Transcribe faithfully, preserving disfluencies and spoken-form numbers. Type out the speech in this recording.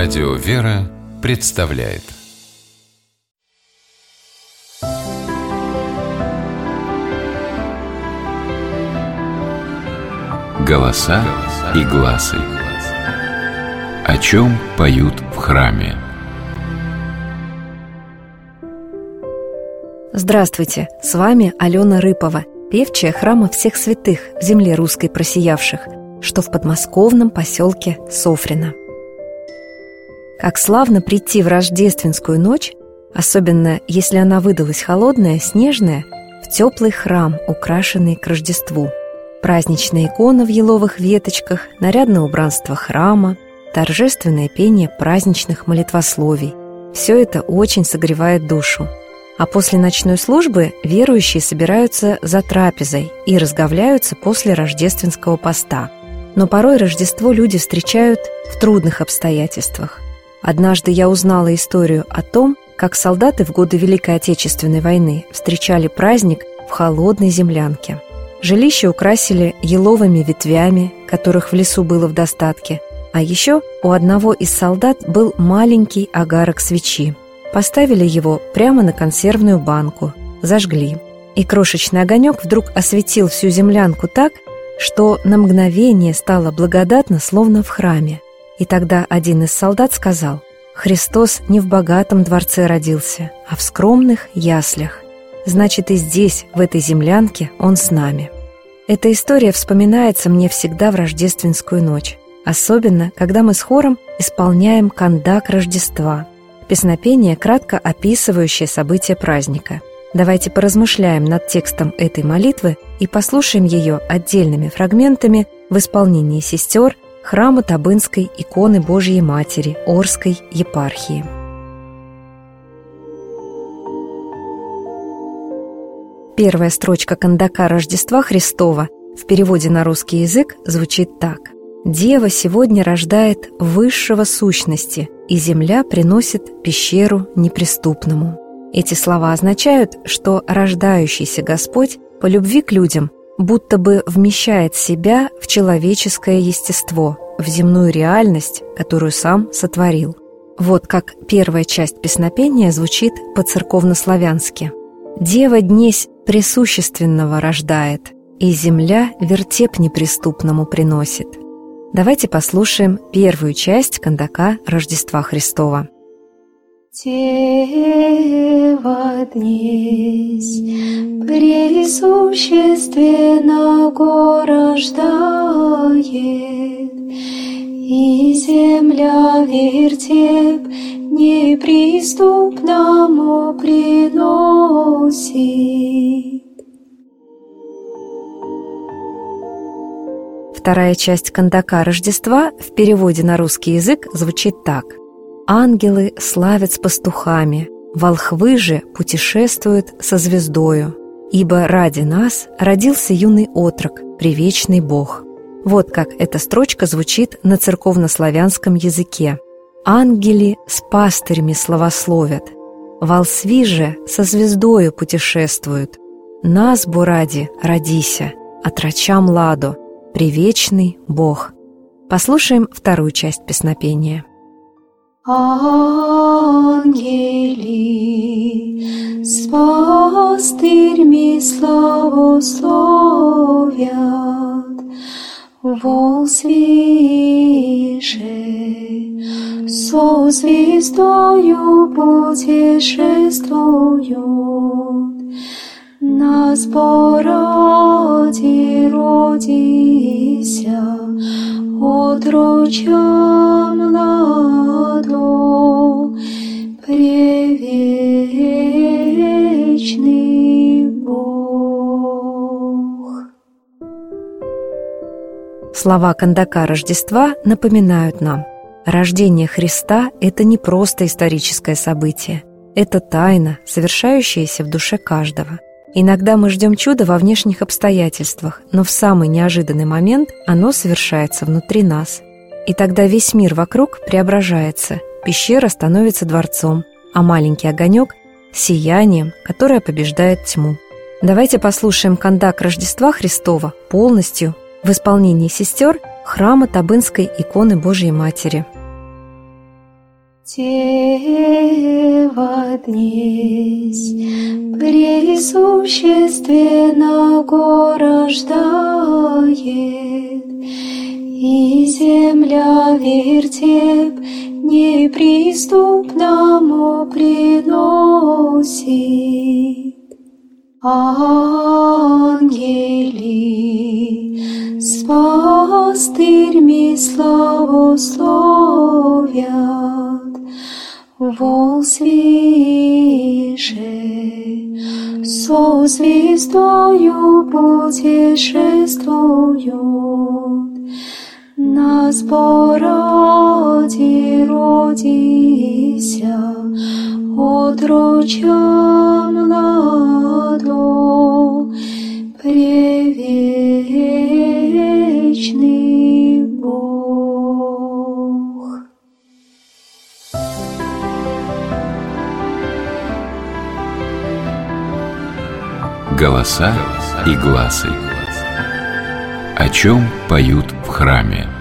Радио «Вера» представляет «Голоса и гласы». О чем поют в храме? Здравствуйте, с вами Алена Рыпова, певчая храма всех святых в земле русской просиявших, что в подмосковном поселке Софрино. Как славно прийти в рождественскую ночь, особенно если она выдалась холодная, снежная, в теплый храм, украшенный к Рождеству. Праздничная икона в еловых веточках, нарядное убранство храма, торжественное пение праздничных молитвословий. Все это очень согревает душу. А после ночной службы верующие собираются за трапезой и разговляются после рождественского поста. Но порой Рождество люди встречают в трудных обстоятельствах. Однажды я узнала историю о том, как солдаты в годы Великой Отечественной войны встречали праздник в холодной землянке. Жилище украсили еловыми ветвями, которых в лесу было в достатке, а еще у одного из солдат был маленький огарок свечи. Поставили его прямо на консервную банку, зажгли. И крошечный огонек вдруг осветил всю землянку так, что на мгновение стало благодатно, словно в храме. И тогда один из солдат сказал: «Христос не в богатом дворце родился, а в скромных яслях. Значит, и здесь, в этой землянке, Он с нами». Эта история вспоминается мне всегда в рождественскую ночь, особенно, когда мы с хором исполняем кандак Рождества, песнопение, кратко описывающее события праздника. Давайте поразмышляем над текстом этой молитвы и послушаем ее отдельными фрагментами в исполнении сестер храма Табынской иконы Божией Матери Орской епархии. Первая строчка кандака Рождества Христова в переводе на русский язык звучит так: «Дева сегодня рождает высшего сущности, и земля приносит пещеру неприступному». Эти слова означают, что рождающийся Господь по любви к людям будто бы вмещает себя в человеческое естество, в земную реальность, которую сам сотворил. Вот как первая часть песнопения звучит по-церковнославянски: «Дева днесь пресущественного рождает, и земля вертеп неприступному приносит». Давайте послушаем первую часть кандака Рождества Христова. Дева днесь пресущественного рождает, и земля вертеп неприступному приносит. Вторая часть кандака Рождества в переводе на русский язык звучит так: «Ангелы славят с пастухами, волхвы же путешествуют со звездою, ибо ради нас родился юный отрок, превечный Бог». Вот как эта строчка звучит на церковнославянском языке. «Ангели с пастырями славословят, волхвы же со звездою путешествуют. Нас бо ради родися, отроча младо, превечный Бог». Послушаем вторую часть песнопения. Ангели с пастырьми славословят, волхвы же со звездою путешествуют. Нас бо ради родися, отроча младо, превечный Бог. Слова кандака Рождества напоминают нам: рождение Христа – это не просто историческое событие, это тайна, совершающаяся в душе каждого. Иногда мы ждем чуда во внешних обстоятельствах, но в самый неожиданный момент оно совершается внутри нас. И тогда весь мир вокруг преображается, пещера становится дворцом, а маленький огонек – сиянием, которое побеждает тьму. Давайте послушаем кандак Рождества Христова полностью в исполнении сестер храма Табынской иконы Божией Матери. Дева днесь присущественно рождает, и земля вертеп неприступному приносит. Ангели с пастырьми славословят, вол свише со звездою путешествуют, на сбороде родися, отроча младо, превечный Бог. Голоса и гласы. О чем поют в храме?